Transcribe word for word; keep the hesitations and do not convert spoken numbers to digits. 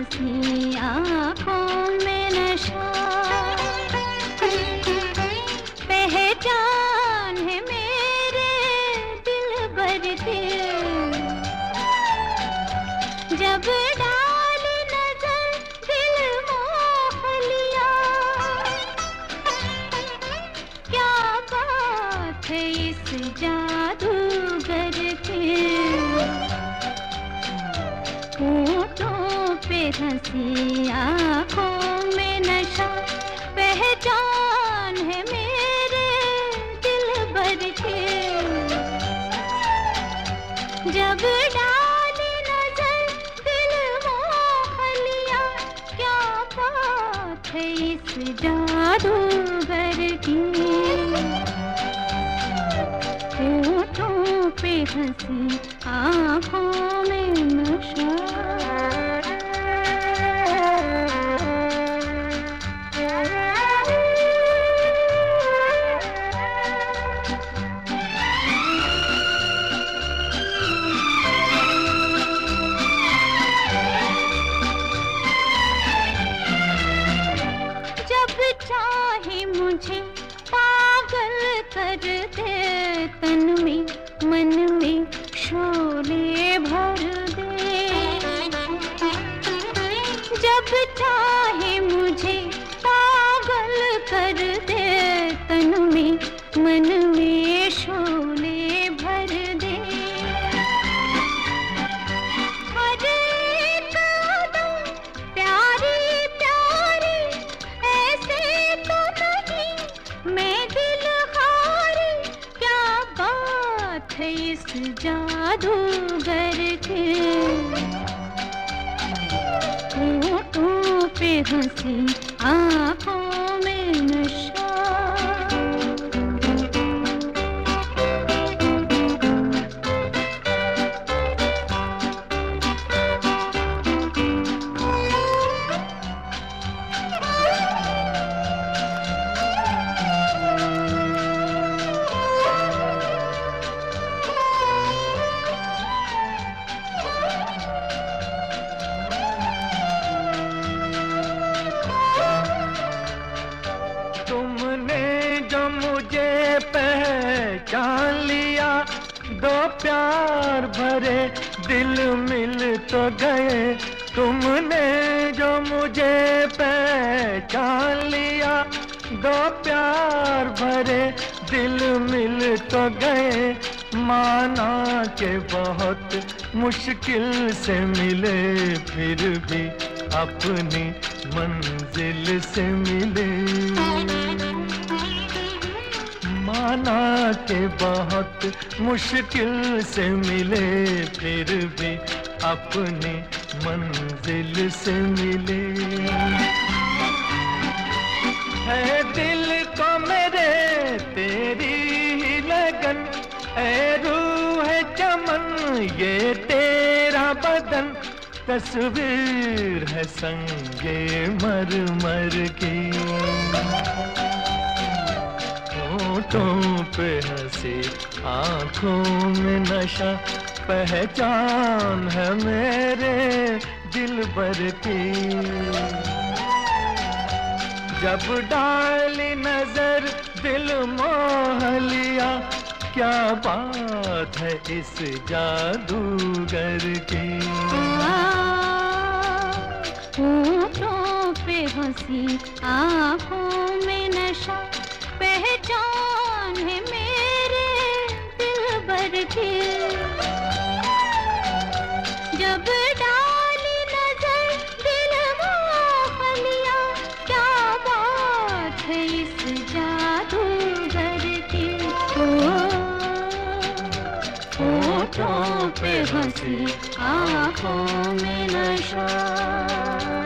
हंसी आँखों में नशा, पहचान है मेरे दिलबर की। जब डाली नजर दिल मोह लिया, क्या बात है इस जादूगर की। होठों पे हंसी आँखों में नशा, पहचान है मेरे दिलबर की। जब डाली नजर दिल मोह लिया, क्या बात है इस जादूगर की। होठों पे हंसी आँखों में नशा। जब चाहे मुझे पागल कर दे, तन में मन में शोले भर दे। जब चाहे मुझे पागल कर दे, तन में मन में शोले भर दे। हर एक अदम प्यारी प्यारी, ऐसे तो नहीं मैं दिल हारी। क्या बात है इस जादूगर की। होठों पे हंसी आँखों में नशा। पहचान लिया, दो प्यार भरे दिल मिल तो गए। तुमने जो मुझे पहचान लिया, दो प्यार भरे दिल मिल तो गए। माना के बहुत मुश्किल से मिले, फिर भी अपनी मंजिल से मिले। माना के बहुत मुश्किल से मिले, फिर भी अपनी मंजिल से मिले। है दिल को मेरे तेरी ही लगन, ऐ रूह है चमन ये तेरा बदन। तस्वीर है संगे मरमर की, होठों पे हंसी आँखों में नशा। पहचान है मेरे दिलबर की। जब डाली नजर दिल मोह लिया, क्या बात है इस जादूगर की। होठों पे हंसी आँखों में नशा, पहचान है मेरे दिलबर की। जब डाली नजर दिल मोह लिया, क्या बात है इस जादूगर की। होठों पे हंसी आँखों में नशा।